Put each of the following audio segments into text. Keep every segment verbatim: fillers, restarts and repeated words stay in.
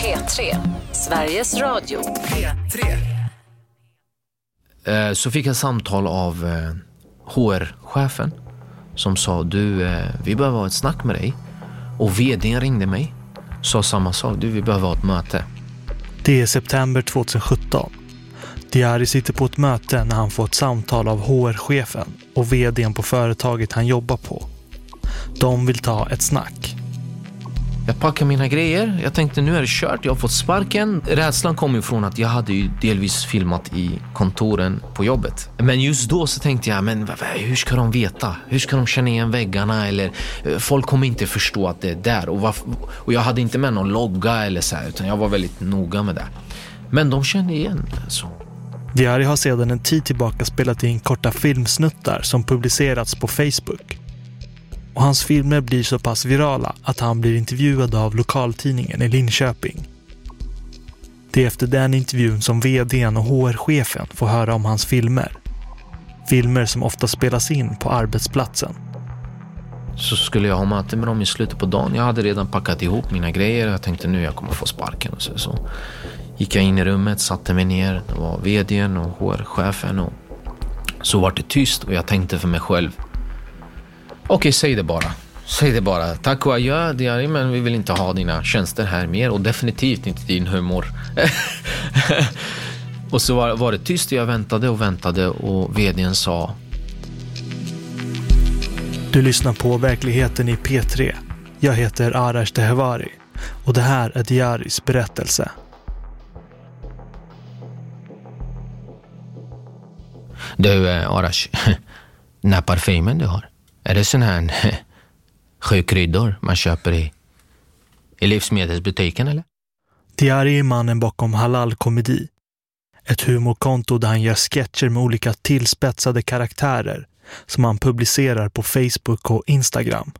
P tre, Sveriges Radio. P tre. Eh, så fick jag samtal av eh, H R-chefen som sa, du, eh, vi behöver ha ett snack med dig. Och vdn ringde mig, sa samma sak, du, vi behöver ha ett möte. Det är september tjugohundrasjutton. Diari sitter på ett möte när han får ett samtal av H R-chefen och vdn på företaget han jobbar på. De vill ta ett snack. Jag packar mina grejer. Jag tänkte, nu är det kört. Jag har fått sparken. Rädslan kom ju från att jag hade ju delvis filmat i kontoren på jobbet. Men just då så tänkte jag, men hur ska de veta? Hur ska de känna igen väggarna? Eller folk kommer inte förstå att det är där. Och, varför, och jag hade inte med någon logga eller så här, utan jag var väldigt noga med det. Men de kände igen så. Diari har sedan en tid tillbaka spelat in korta filmsnuttar som publicerats på Facebook. Och hans filmer blir så pass virala att han blir intervjuad av lokaltidningen i Linköping. Det är efter den intervjun som vdn och H R-chefen får höra om hans filmer. Filmer som ofta spelas in på arbetsplatsen. Så skulle jag ha möte med dem i slutet på dagen. Jag hade redan packat ihop mina grejer. Jag tänkte, nu jag kommer få sparken. Och så, så gick jag in i rummet, satte mig ner. Det var vdn och H R-chefen. Och så var det tyst och jag tänkte för mig själv, okej, säg det bara. Säg det bara. Tack och adjö, Diari, men vi vill inte ha dina tjänster här mer. Och definitivt inte din humor. Och så var, var det tyst och jag väntade och väntade. Och vdn sa, du lyssnar på Verkligheten i P tre. Jag heter Arash Tehevari. Och det här är Diaris berättelse. Du, Arash, den här parfymen du har, är det sån här sjökryddor man köper i, i livsmedelsbutiken, eller? Diari är mannen bakom Halal Komedi. Ett humorkonto där han gör sketcher med olika tillspetsade karaktärer som han publicerar på Facebook och Instagram.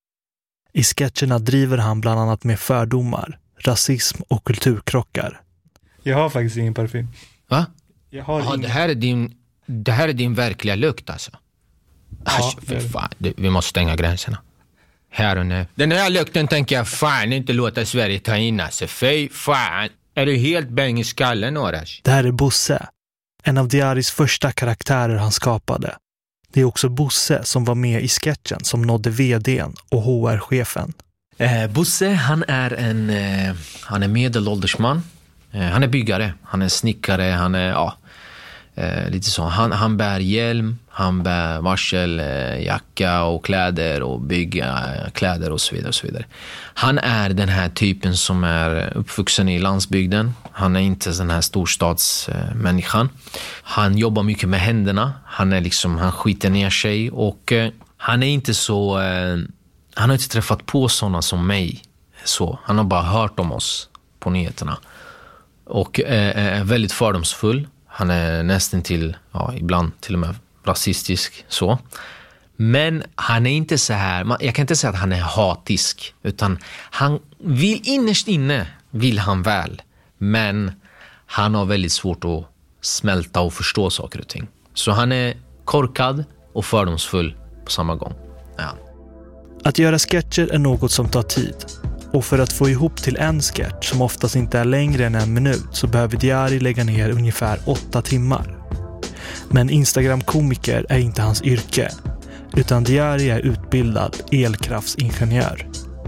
I sketcherna driver han bland annat med fördomar, rasism och kulturkrockar. Jag har faktiskt ingen parfym. Va? Jag har ja, ingen... det, här är din, det här är din verkliga lukt alltså. Ja, Asch, för fan, det, vi måste stänga gränserna. Här och nu. Den här lukten tänker jag fan inte låta Sverige ta in alltså. Fy fan. Är du helt bäng i skallen, Arash? Det här är Bosse. En av Diaris första karaktärer han skapade. Det är också Bosse som var med i sketchen som nådde vdn och H R-chefen. Eh, Bosse, han är en eh, han är medelålders man. Eh, han är byggare, han är snickare, han är ja, eh, lite så. Han, han bär hjälm, han bär varsel, eh, jacka och kläder och bygga eh, kläder och så vidare och så vidare. Han är den här typen som är uppvuxen i landsbygden. Han är inte den här storstadsmänniskan. Han jobbar mycket med händerna. Han är liksom, han skiter ner sig och eh, han är inte så eh, han har inte träffat på sådana som mig. Så han har bara hört om oss på nyheterna. Och eh, är väldigt fördomsfull. Han är nästan till, ja, ibland till och med rasistisk så. Men han är inte så här, jag kan inte säga att han är hatisk, utan han vill innerst inne vill han väl, men han har väldigt svårt att smälta och förstå saker och ting. Så han är korkad och fördomsfull på samma gång. Ja. Att göra sketcher är något som tar tid. Och för att få ihop till en sketch som oftast inte är längre än en minut så behöver Diari lägga ner ungefär åtta timmar. Men Instagram-komiker är inte hans yrke, utan Diari är utbildad elkraftsingenjör.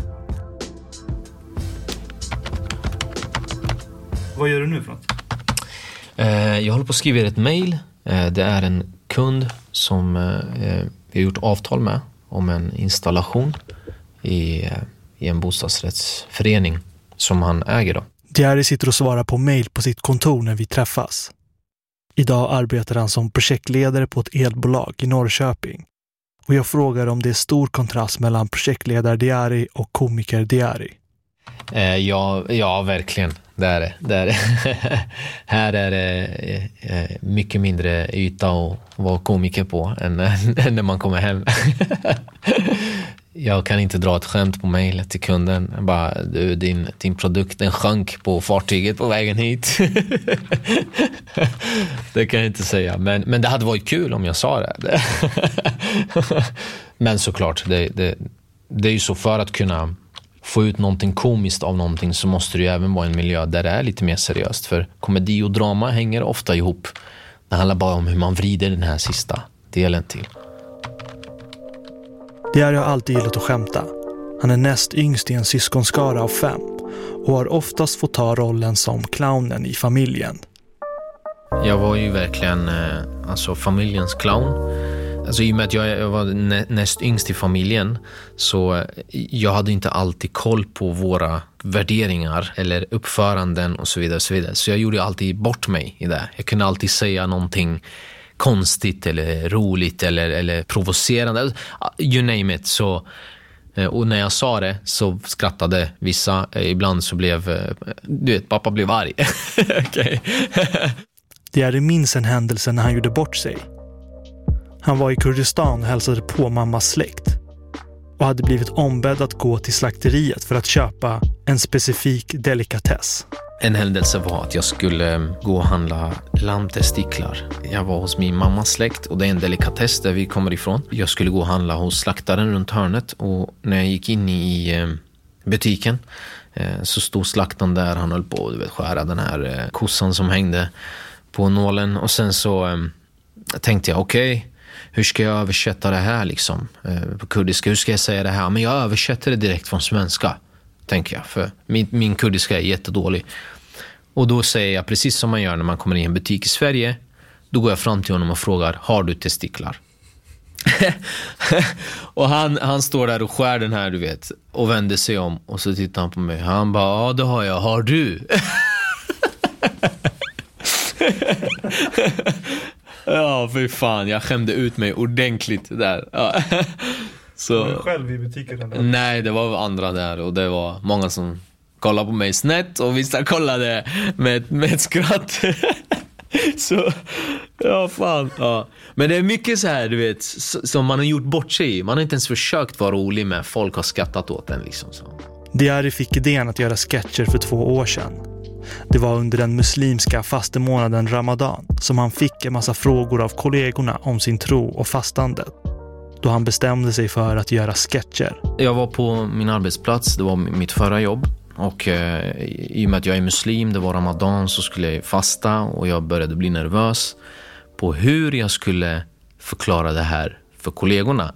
Vad gör du nu för något? Eh, jag håller på att skriva ett mejl. Eh, det är en kund som eh, vi har gjort avtal med om en installation i, eh, i en bostadsrättsförening som han äger då. Diari sitter och svarar på mejl på sitt kontor när vi träffas. Idag arbetar han som projektledare på ett elbolag i Norrköping. Och jag frågar om det är stor kontrast mellan projektledare Diari och komiker Diari. Eh, ja, ja, verkligen. Det är det. Det är det. Här är det eh, mycket mindre yta att vara komiker på än, än när man kommer hem. Jag kan inte dra ett skämt på mejl till kunden. Bara, du, din, din produkt den sjönk på fartyget på vägen hit. Det kan jag inte säga. Men, men det hade varit kul om jag sa det. Men såklart, det, det, det är ju så för att kunna få ut någonting komiskt av någonting så måste det ju även vara en miljö där det är lite mer seriöst. För komedi och drama hänger ofta ihop. Det handlar bara om hur man vrider den här sista delen till. Diary har alltid gillat att skämta. Han är näst yngst i en syskonskara av fem och har oftast fått ta rollen som clownen i familjen. Jag var ju verkligen eh, alltså familjens clown. Alltså i och med att jag, jag var nä, näst yngst i familjen så jag hade inte alltid koll på våra värderingar eller uppföranden och så vidare. Och så, vidare. Så jag gjorde alltid bort mig i det. Jag kunde alltid säga någonting konstigt eller roligt eller, eller provocerande. You name it. Så, och när jag sa det så skrattade vissa. Ibland så blev, du vet, pappa blev arg. Okej. Diary minns en händelse när han gjorde bort sig. Han var i Kurdistan och hälsade på mammas släkt och hade blivit ombedd att gå till slakteriet för att köpa en specifik delikatess. En händelse var att jag skulle gå och handla lammtestiklar. Jag var hos min mammas släkt och det är en delikatess där vi kommer ifrån. Jag skulle gå och handla hos slaktaren runt hörnet och när jag gick in i butiken så stod slaktaren där. Han höll på att skära den här kossan som hängde på nålen och sen så tänkte jag okej. Okay, hur ska jag översätta det här liksom eh, på kurdiska? Hur ska jag säga det här? Men jag översätter det direkt från svenska, tänker jag. För min, min kurdiska är jättedålig. Och då säger jag precis som man gör när man kommer in i en butik i Sverige. Då går jag fram till honom och frågar, har du testiklar? Och han, han står där och skär den här, du vet. Och vänder sig om och så tittar han på mig. Han bara, ja det har jag. Har du? Ja, för fan, jag skämde ut mig ordentligt där. Ja. Så, var du själv i butiken eller? Nej, det var andra där och det var många som kollade på mig snett och vissa kollade med, med ett skratt. Så, ja fan. Ja. Men det är mycket så här, du vet, som man har gjort bort sig i. Man har inte ens försökt vara rolig med. Folk har skattat åt den liksom så. Diary fick idén att göra sketcher för två år sedan. Det var under den muslimska fastemånaden Ramadan som han fick en massa frågor av kollegorna om sin tro och fastandet. Då han bestämde sig för att göra sketcher. Jag var på min arbetsplats, det var mitt förra jobb. Och eh, i och med att jag är muslim, det var Ramadan, så skulle jag fasta och jag började bli nervös på hur jag skulle förklara det här för kollegorna.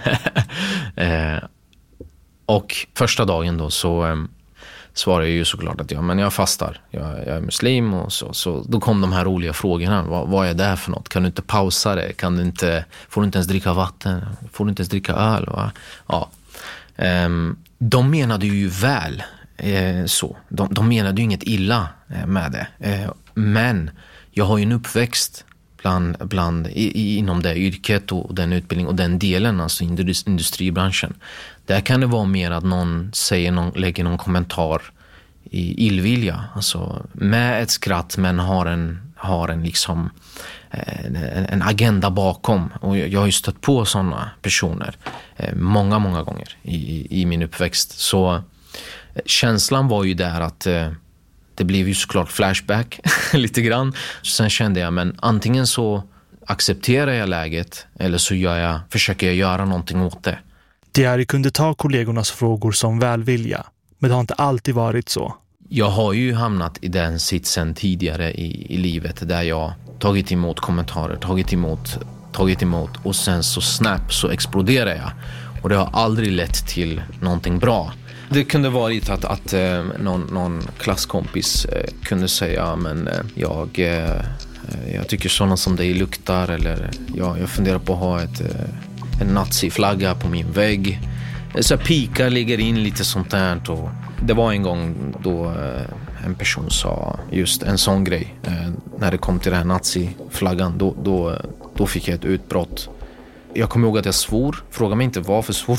eh, och första dagen då så... Eh, svarade jag ju såklart att ja, men jag fastar. Jag, jag är muslim och så. Så då kom de här roliga frågorna. Vad, vad är det för något? Kan du inte pausa det? Kan du inte, får du inte ens dricka vatten? Får du inte ens dricka öl? Va? Ja. Um, de menade ju väl eh, så. De, de menade ju inget illa eh, med det. Eh, men jag har ju en uppväxt bland, bland, i, i, inom det yrket och den utbildning och den delen, alltså industribranschen. Där kan det vara mer att någon säger någon, lägger någon kommentar i illvilja, alltså med ett skratt, men har en, har en liksom en, en agenda bakom. Och jag, jag har ju stött på sådana personer eh, många, många gånger i, i min uppväxt. Så eh, känslan var ju där att eh, det blev ju såklart flashback lite grann. Sen kände jag, men antingen så accepterar jag läget eller så gör jag, försöker jag göra någonting åt det. Diary kunde ta kollegornas frågor som välvilja, men det har inte alltid varit så. Jag har ju hamnat i den sitsen tidigare i, i livet där jag tagit emot kommentarer, tagit emot, tagit emot och sen så snap så exploderar jag. Och det har aldrig lett till någonting bra. Det kunde varit att, att eh, någon, någon klasskompis eh, kunde säga men eh, jag, eh, jag tycker sådana som dig luktar, eller ja, jag funderar på att ha ett, eh, en naziflagga på min vägg. Så pika ligger in lite sånt där. Och det var en gång då eh, en person sa just en sån grej. Eh, när det kom till den här naziflaggan, då, då, då fick jag ett utbrott. Jag kommer ihåg att jag svor. Fråga mig inte varför svor.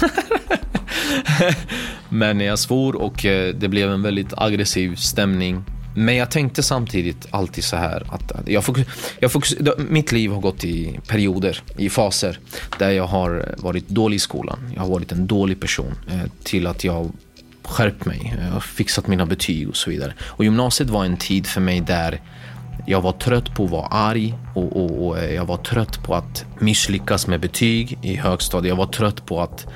Men jag svor och eh, det blev en väldigt aggressiv stämning. Men jag tänkte samtidigt alltid så här att, att jag fokus, jag fokus, mitt liv har gått i perioder, i faser där jag har varit dålig i skolan. Jag har varit en dålig person eh, till att jag skärpt mig, jag har fixat mina betyg och så vidare. Och gymnasiet var en tid för mig där jag var trött på att vara arg och, och, och jag var trött på att misslyckas med betyg i högstadiet. Jag var trött på att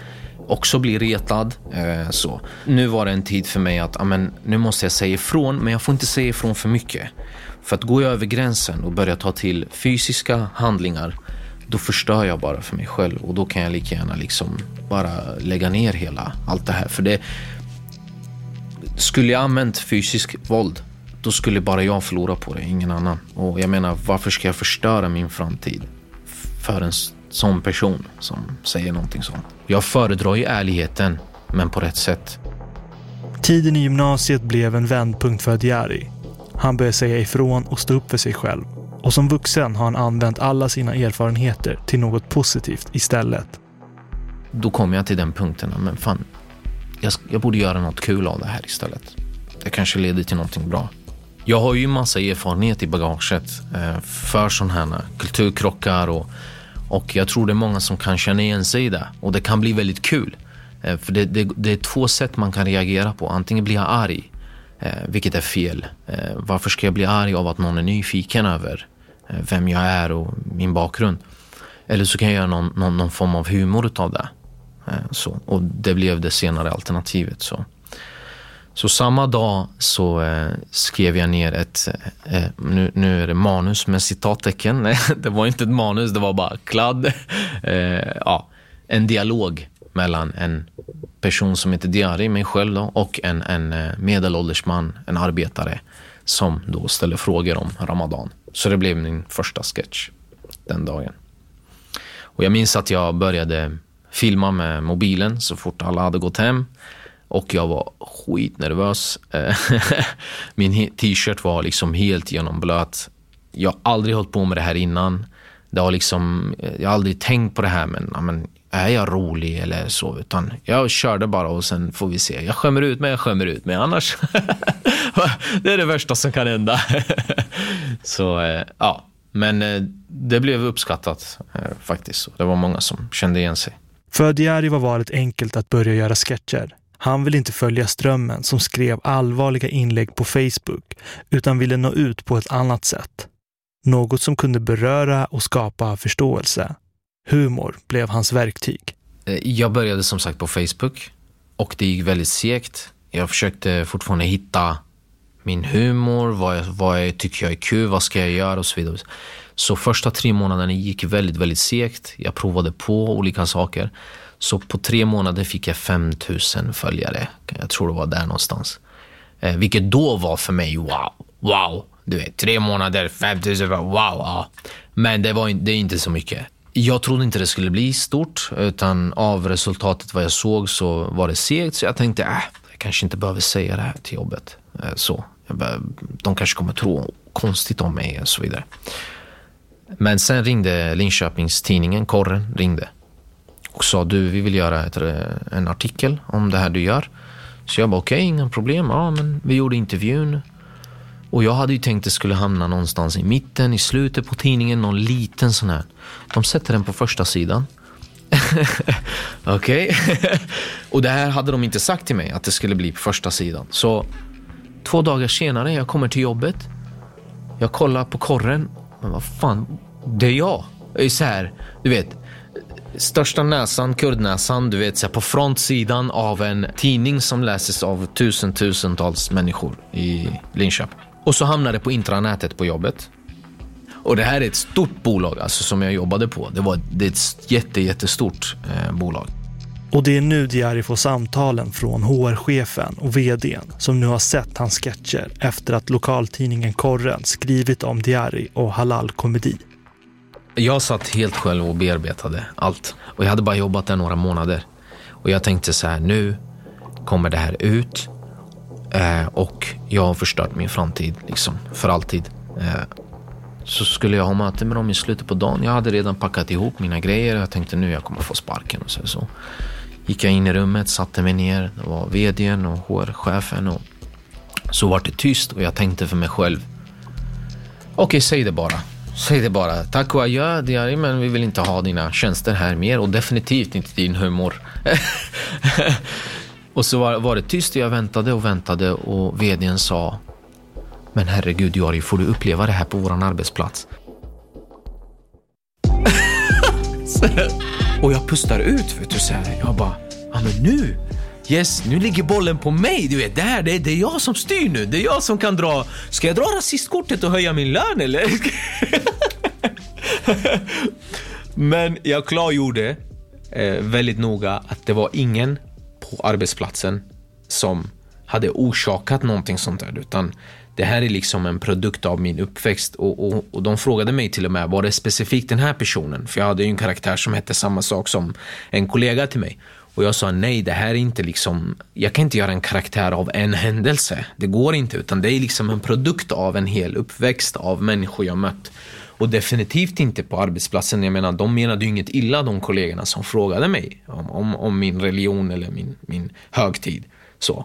också bli retad. Eh, så. Nu var det en tid för mig att amen, nu måste jag säga ifrån, men jag får inte säga ifrån för mycket. För att gå över gränsen och börja ta till fysiska handlingar, då förstör jag bara för mig själv. Och då kan jag lika gärna liksom bara lägga ner hela allt det här. För det skulle jag använt fysisk våld, då skulle bara jag förlora på det, ingen annan. Och jag menar, varför ska jag förstöra min framtid för en sån person som säger någonting sånt? Jag föredrar ju ärligheten, men på rätt sätt. Tiden i gymnasiet blev en vändpunkt för Diari. Han började säga ifrån och stå upp för sig själv. Och som vuxen har han använt alla sina erfarenheter till något positivt istället. Då kom jag till den punkten, men fan, jag, jag borde göra något kul av det här istället. Det kanske leder till någonting bra. Jag har ju massa erfarenhet i bagaget eh, för sådana här kulturkrockar och, och jag tror det är många som kan känna igen sig i det. Och det kan bli väldigt kul. Eh, för det, det, det är två sätt man kan reagera på. Antingen blir jag arg, eh, vilket är fel. Eh, varför ska jag bli arg av att någon är nyfiken över eh, vem jag är och min bakgrund? Eller så kan jag göra någon, någon, någon form av humor av det. Eh, så. Och det blev det senare alternativet. Så. Så samma dag så eh, skrev jag ner ett, eh, nu, nu är det manus med citattecken. Det var inte ett manus, det var bara kladd. Eh, ja, en dialog mellan en person som heter Diari, mig själv då, och en, en medelålders man, en arbetare, som då ställer frågor om Ramadan. Så det blev min första sketch den dagen. Och jag minns att jag började filma med mobilen så fort alla hade gått hem. Och jag var skitnervös. Min t-shirt var liksom helt genomblöt. Jag har aldrig hållit på med det här innan. Det har liksom, jag har aldrig tänkt på det här, men, men är jag rolig eller så? Utan jag körde bara och sen får vi se. Jag skämmer ut mig, jag skämmer ut mig. Annars, det är det värsta som kan hända. Så ja, men det blev uppskattat faktiskt. Det var många som kände igen sig. För Diari var varit enkelt att börja göra sketcher. Han ville inte följa strömmen som skrev allvarliga inlägg på Facebook, utan ville nå ut på ett annat sätt. Något som kunde beröra och skapa förståelse. Humor blev hans verktyg. Jag började som sagt på Facebook och det gick väldigt segt. Jag försökte fortfarande hitta min humor, vad jag, vad jag tycker jag är kul, vad ska jag göra och så vidare. Så första tre månaderna gick väldigt, väldigt segt. Jag provade på olika saker. Så på tre månader fick jag fem tusen följare. Jag tror det var där någonstans. Eh, vilket då var för mig, wow, wow. Du vet, tre månader, fem tusen, wow, ja. Men det var det är inte så mycket. Jag trodde inte det skulle bli stort, utan av resultatet vad jag såg så var det segt. Så jag tänkte, äh, jag kanske inte behöver säga det här till jobbet. Eh, så. Jag bara, de kanske kommer tro konstigt om mig och så vidare. Men sen ringde Linköpings tidningen, Korren ringde. Och sa, du, vi vill göra ett, en artikel om det här du gör. Så jag bara, okej, okay, inga problem. Ja, men vi gjorde intervjun. Och jag hade ju tänkt att det skulle hamna någonstans i mitten, i slutet på tidningen, någon liten sån här. De sätter den på första sidan. Okej. Och det här hade de inte sagt till mig, att det skulle bli på första sidan. Så två dagar senare, jag kommer till jobbet. Jag kollar på Korren. Men vad fan, det är jag. Det är så här, du vet, största näsan, kurdnäsan, du vet, så här, på frontsidan av en tidning som läses av tusen, tusentals människor i Linköping. Och så hamnade det på intranätet på jobbet. Och det här är ett stort bolag, alltså, som jag jobbade på. Det var det är ett jätte, jättestort eh, bolag. Och det är nu Diari får samtalen från H R-chefen och vdn som nu har sett hans sketcher efter att lokaltidningen Korren skrivit om Diari och halal-komedi. Jag satt helt själv och bearbetade allt. Och jag hade bara jobbat där några månader. Och jag tänkte så här, nu kommer det här ut. Eh, och jag har förstört min framtid liksom, för alltid. Eh, så skulle jag ha möte med dem i slutet på dagen. Jag hade redan packat ihop mina grejer. Jag tänkte nu jag kommer få sparken. Och så, så gick jag in i rummet, satte mig ner. Det var vdn och H R-chefen. Och så var det tyst och jag tänkte för mig själv. Okej, okay, säg det bara. Säg det bara. Tack och adjö, Diari, men vi vill inte ha dina tjänster här mer. Och definitivt inte din humor. Och så var, var det tyst och jag väntade och väntade. Och vdn sa, men herregud Diari, får du uppleva det här på våran arbetsplats? Och jag pustar ut, vet du, så här. Jag bara, Ja, men nu, yes, nu ligger bollen på mig. Du vet, det här, det, det är jag som styr nu. Det är jag som kan dra. Ska jag dra rasistkortet och höja min lön eller? Men jag klargjorde eh, väldigt noga att det var ingen på arbetsplatsen som hade orsakat någonting sånt där, utan det här är liksom en produkt av min uppväxt. Och, och, och de frågade mig till och med, var det specifikt den här personen? För jag hade ju en karaktär som hette samma sak som en kollega till mig. Och jag sa nej, det här är inte liksom, jag kan inte göra en karaktär av en händelse. Det går inte, utan det är liksom en produkt av en hel uppväxt av människor jag mött. Och definitivt inte på arbetsplatsen. Jag menar, de menade ju inget illa, de kollegorna som frågade mig om, om, om min religion eller min, min högtid. Så.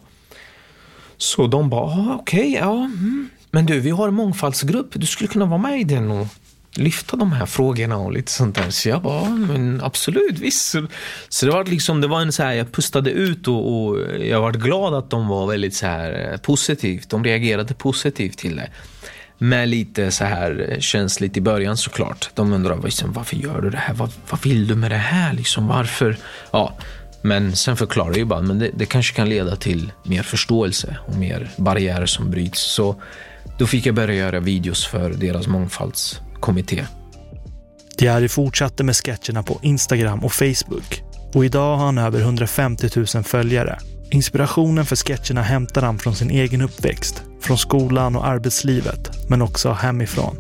Så de bara, okej, okay, ja. Mm. Men du, vi har en mångfaldsgrupp. Du skulle kunna vara med i den och lyfta de här frågorna och lite sånt där. Så jag bara, men absolut, visst. Så, så det var liksom, det var en så här, jag pustade ut och, och jag var glad att de var väldigt så här positivt. De reagerade positivt till det. Med lite så här känsligt i början såklart. De undrar, liksom, varför gör du det här? Vad, vad vill du med det här? Liksom, varför? Ja, men sen förklarar jag ju bara, men det, det kanske kan leda till mer förståelse och mer barriärer som bryts. Så då fick jag börja göra videos för deras mångfaldskommitté. Diari fortsatte med sketcherna på Instagram och Facebook. Och idag har han över hundrafemtio tusen följare. Inspirationen för sketcherna hämtar han från sin egen uppväxt, från skolan och arbetslivet, men också hemifrån.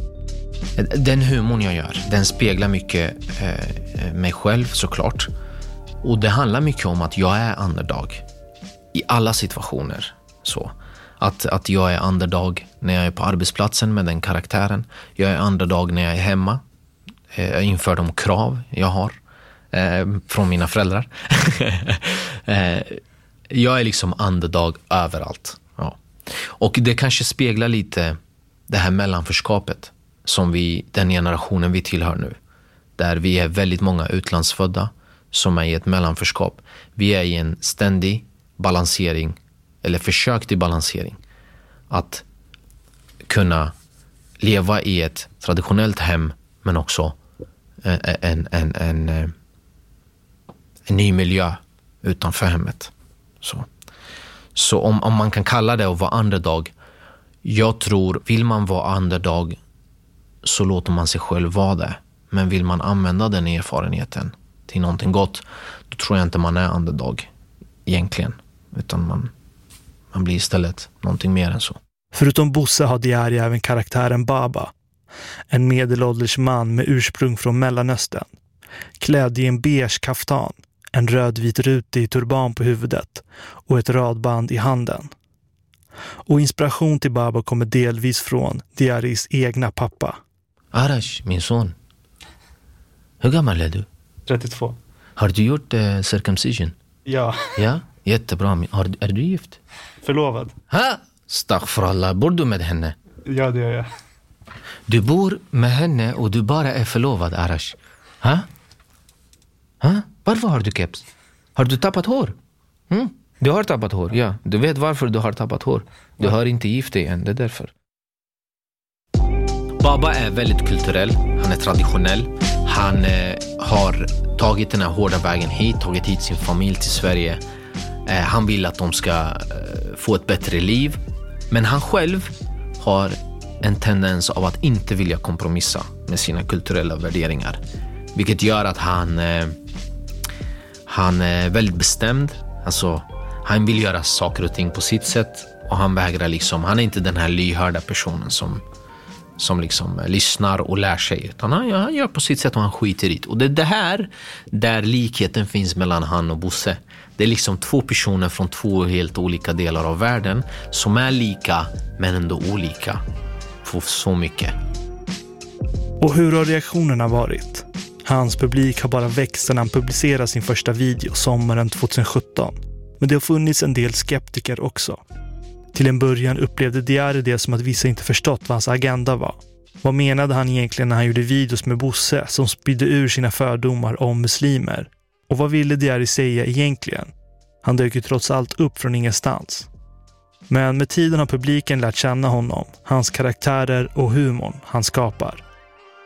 Den humorn jag gör, den speglar mycket eh, mig själv såklart. Och det handlar mycket om att jag är underdog i alla situationer. Så. Att, att jag är underdog när jag är på arbetsplatsen med den karaktären. Jag är underdog när jag är hemma eh, inför de krav jag har eh, från mina föräldrar. eh, jag är liksom underdog överallt. Ja. Och det kanske speglar lite det här mellanförskapet som vi, den generationen vi tillhör nu. Där vi är väldigt många utlandsfödda som är i ett mellanförskap. Vi är i en ständig balansering, eller försök till balansering. Att kunna leva i ett traditionellt hem, men också en, en, en, en, en ny miljö utanför hemmet. Så, så om, om man kan kalla det att vara underdog, jag tror, vill man vara underdog så låter man sig själv vara det. Men vill man använda den erfarenheten till någonting gott, då tror jag inte man är underdog egentligen, utan man, man blir istället någonting mer än så. Förutom Bosse har Diari även karaktären Baba, en medelålders man med ursprung från Mellanöstern, klädd i en beige kaftan, en rödvit rutig turban på huvudet och ett radband i handen. Och inspiration till Baba kommer delvis från Diaris egna pappa. Arash, min son. Hur gammal är du? trettiotvå. Har du gjort eh, circumcision? Ja. Ja, jättebra. Har, är du gift? Förlovad. Ha? Staghfirullah, bor du med henne? Ja, det gör jag. Du bor med henne och du bara är förlovad, Arash. Ha? Ha? Varför har du keps? Har du tappat hår? Mm? Du har tappat hår, ja. Du vet varför du har tappat hår. Du ja. har inte gift dig än, det är därför. Baba är väldigt kulturell. Han är traditionell. Han eh, har tagit den här hårda vägen hit, tagit hit sin familj till Sverige. Eh, han vill att de ska eh, få ett bättre liv. Men han själv har en tendens av att inte vilja kompromissa med sina kulturella värderingar. Vilket gör att han, eh, han är väldigt bestämd. Alltså, han vill göra saker och ting på sitt sätt. Och han vägrar liksom, han är inte den här lyhörda personen som, som liksom lyssnar och lär sig. Utan han, han gör på sitt sätt och han skiter i det. Och det är det här där likheten finns mellan han och Bosse. Det är liksom två personer från två helt olika delar av världen som är lika men ändå olika på så mycket. Och hur har reaktionerna varit? Hans publik har bara växt sedan han publicerade sin första video sommaren tjugohundrasjutton. Men det har funnits en del skeptiker också. Till en början upplevde Diari det som att vissa inte förstått vad hans agenda var. Vad menade han egentligen när han gjorde videos med Bosse som spydde ur sina fördomar om muslimer? Och vad ville Diari säga egentligen? Han dök ju trots allt upp från ingenstans. Men med tiden har publiken lärt känna honom, hans karaktärer och humorn han skapar.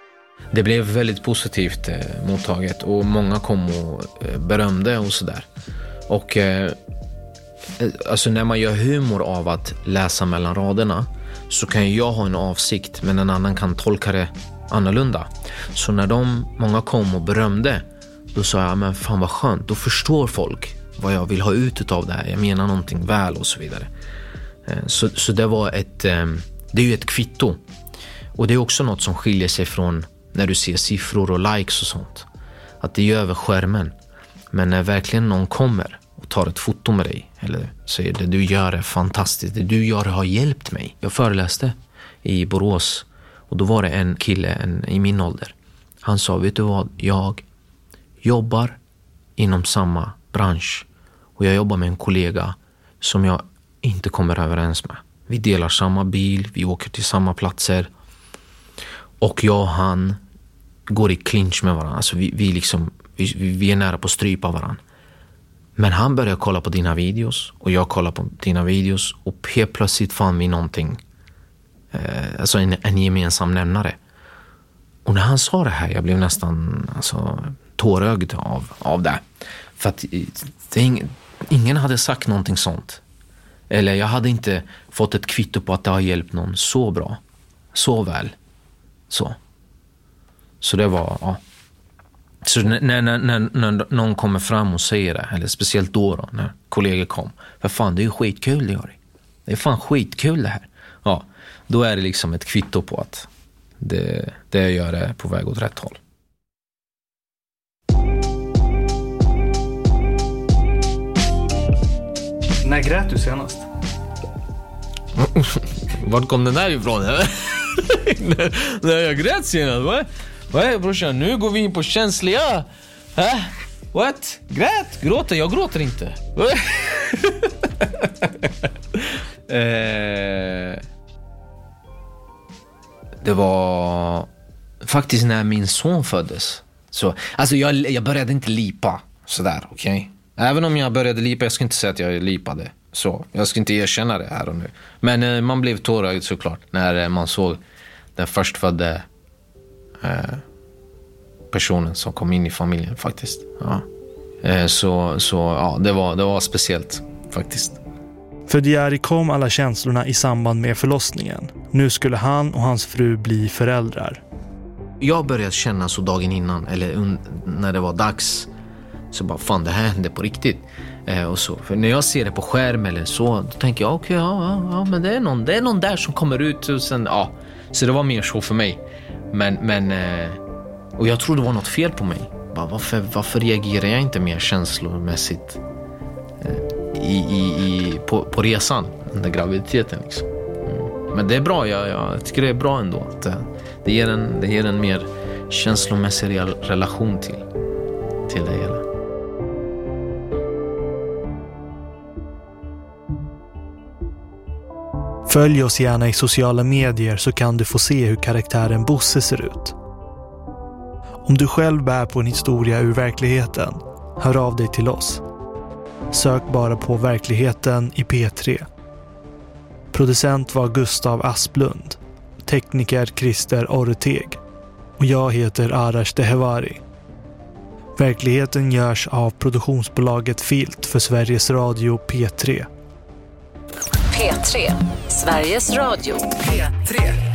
Det blev väldigt positivt eh, mottaget och många kom och eh, berömde och sådär. Och eh, alltså när man gör humor av att läsa mellan raderna så kan ju jag ha en avsikt men en annan kan tolka det annorlunda. Så när de, många kom och berömde, då sa jag, men fan vad skönt, då förstår folk vad jag vill ha ut av det här. Jag menar någonting väl och så vidare. Eh, så, så det var ett, eh, det är ju ett kvitto. Och det är också något som skiljer sig från när du ser siffror och likes och sånt. Att det är över skärmen. Men när verkligen någon kommer och tar ett foto med dig eller säger det du gör är fantastiskt, det du gör har hjälpt mig. Jag föreläste i Borås och då var det en kille en, i min ålder. Han sa, vet du vad, jag jobbar inom samma bransch och jag jobbar med en kollega som jag inte kommer överens med. Vi delar samma bil, vi åker till samma platser och jag och han går i clinch med varandra. Alltså vi, vi, liksom, vi, vi är nära på att strypa varandra. Men han börjar kolla på dina videos och jag kollar på dina videos och helt plötsligt fann vi någonting, eh, alltså en, en gemensam nämnare. Och när han sa det här, jag blev nästan alltså, tårögd av, av det. För att det ingen, ingen hade sagt någonting sånt. Eller jag hade inte fått ett kvitto på att det har hjälpt någon så bra. Så väl. Så. Så det var, ja. Så när, när, när, när någon kommer fram och säger det, eller speciellt då, då när kollegor kom. För fan, det är ju skitkul det gör. Det är fan skitkul det här. Ja, då är det liksom ett kvitto på att det, det jag gör är på väg åt rätt håll. När grät du senast? Vart kom den där ifrån? när, när jag grät senast, va? Vad är brorsan? Nu går vi in på känsliga. Hä? What? Grät? Gråter? Jag gråter inte. eh, det var faktiskt när min son föddes. Så, alltså jag, jag började inte lipa sådär, okej? Okay? Även om jag började lipa, jag ska inte säga att jag lipade. Så, jag ska inte erkänna det här och nu. Men eh, man blev tårögd såklart när eh, man såg den förstfödde eh, personen som kom in i familjen faktiskt. Ja. Eh, så så ja, det var, det var speciellt faktiskt. För Diari kom alla känslorna i samband med förlossningen. Nu skulle han och hans fru bli föräldrar. Jag började känna så dagen innan, eller un- när det var dags, så bara fan, det här hände på riktigt. Eh, och så. För när jag ser det på skärm eller så, då tänker jag okej, okay, ja, ja, ja, men det är, någon, det är någon där som kommer ut och sen, ja. Så det var mer så för mig. Men, men eh, och jag tror det var något fel på mig. Bara, varför, varför reagerar jag inte mer känslomässigt eh, i, i, i, på, på resan under graviditeten liksom. Mm. Men det är bra, jag, jag tycker det är bra ändå att det, det, ger en, det ger en mer känslomässig relation till, till det hela. Följ oss gärna i sociala medier så kan du få se hur karaktären Bosse ser ut. Om du själv bär på en historia ur verkligheten, hör av dig till oss. Sök bara på verkligheten i P tre. Producent var Gustav Asplund. Tekniker Christer Orteg. Och jag heter Arash Dehevari. Verkligheten görs av produktionsbolaget Filt för Sveriges Radio P tre. P tre, Sveriges Radio. P tre.